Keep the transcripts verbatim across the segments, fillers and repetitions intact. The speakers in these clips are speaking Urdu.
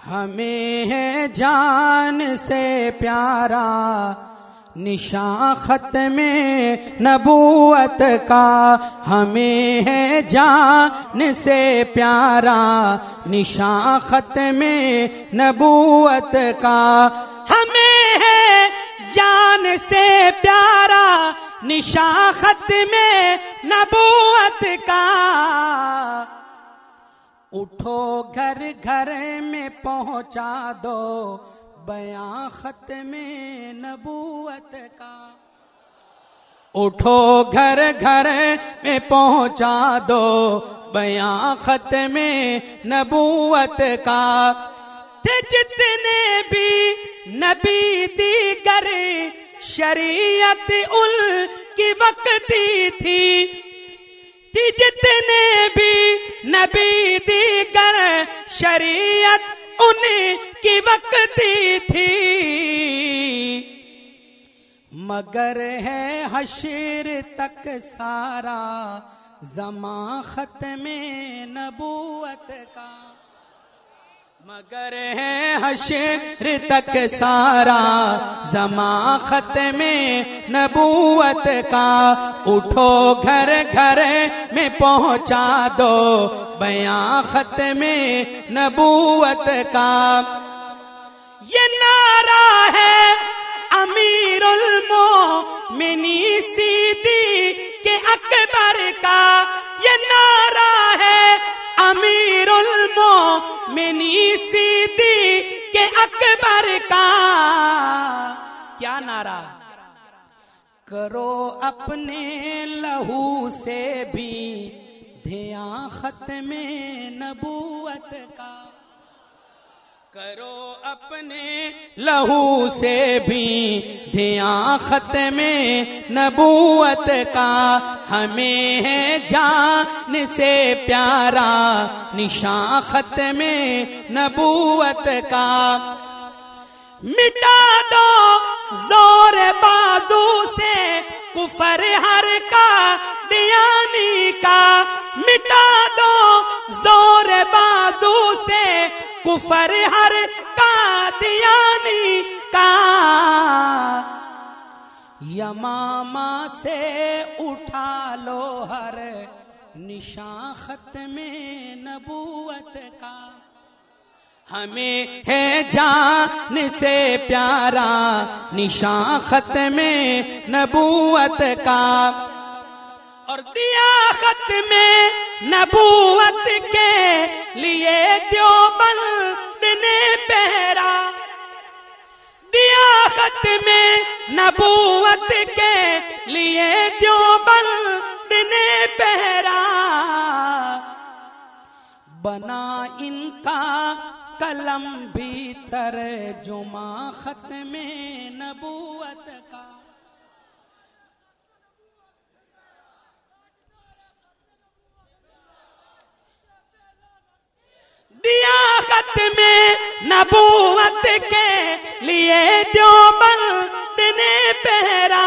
ہمیں ہے جان سے پیارا نشان ختم نبوت کا، ہمیں ہے جان سے پیارا نشان ختم نبوت کا، ہمیں ہے جان سے پیارا نشان ختم نبوت کا۔ اٹھو گھر گھر میں پہنچا دو بیان ختم نبوت کا، اٹھو گھر گھر میں پہنچا دو بیان ختم نبوت کا۔ جتنے بھی نبی دیگر شریعت ان کی وقتی تھی، جتنے بھی نبی دیگر شریعت ان کی وقتی تھی، مگر ہے حشر تک سارا زمان ختم نبوت کا، مگر ہے حشر تک سارا زمان ختم نبوت کا۔ اٹھو گھر گھر میں پہنچا دو بیان ختم نبوت کا۔ یہ نعرہ ہے امیر المومنین صدیق اکبر کا، یہ نعرہ ہے امیر المومنین صدیق اکبر کا۔ کیا نعرہ؟ کرو اپنے لہو سے بھی دھیان ختم نبوت کا، کرو اپنے لہو سے بھی دھیان ختم نبوت کا، ہمیں ہے جان سے پیارا نشان ختم نبوت کا۔ مٹا دو زور بازو سے کفر ہر کا دیانی کا، مٹا دو زور بازو سے کفر ہر کا دیانی کا۔ یمامہ سے اٹھا لو ہر نشان ختم نبوت کا، ہمیں ہے جان سے پیارا نشان ختم نبوت کا۔ اور دیا ختم نبوت کے لیے دیوبند نے پہرا، دیا ختم نبوت کے لیے دیوبند نے پہرا، بنا ان کا قلم بھی ترجمہ ختم نبوت کا۔ دیا ختم نبوت کے لیے دیوبند نے پہرا،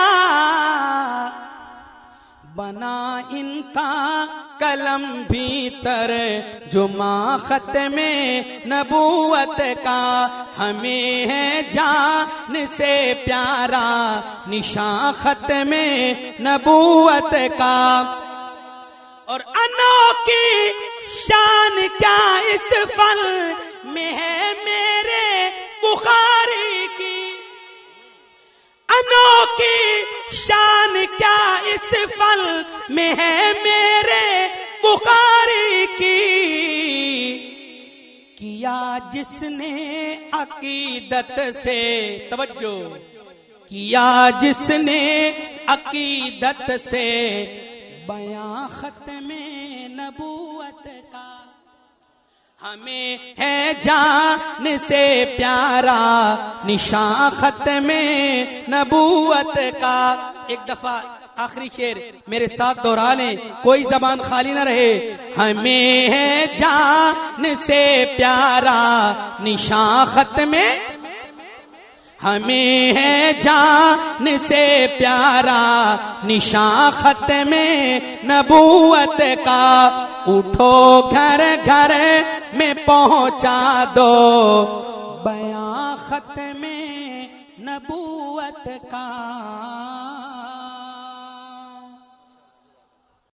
بنا ان کا قلم بھی ترجمہ ختم نبوت کا، ہمیں ہے جان سے پیارا نشان ختم نبوت کا۔ اور انوکھی شان کیا اس فن میں ہے میرے بخاری کی، انوکھی شان کیا اس فن میں ہے میرے بخاری کی، کیا جس نے عقیدت سے توجہ کیا جس نے عقیدت سے بیان ختم نبوت کا، ہمیں ہے جان سے پیارا نشان ختم نبوت کا۔ ایک دفعہ آخری شعر میرے ساتھ دہرا لیں، کوئی زبان خالی نہ رہے۔ ہمیں ہے جان سے پیارا نشان ختم، ہمیں ہے جان سے پیارا نشان ختم نبوت کا، اٹھو گھر گھر میں پہنچا دو بیان ختم نبوت کا۔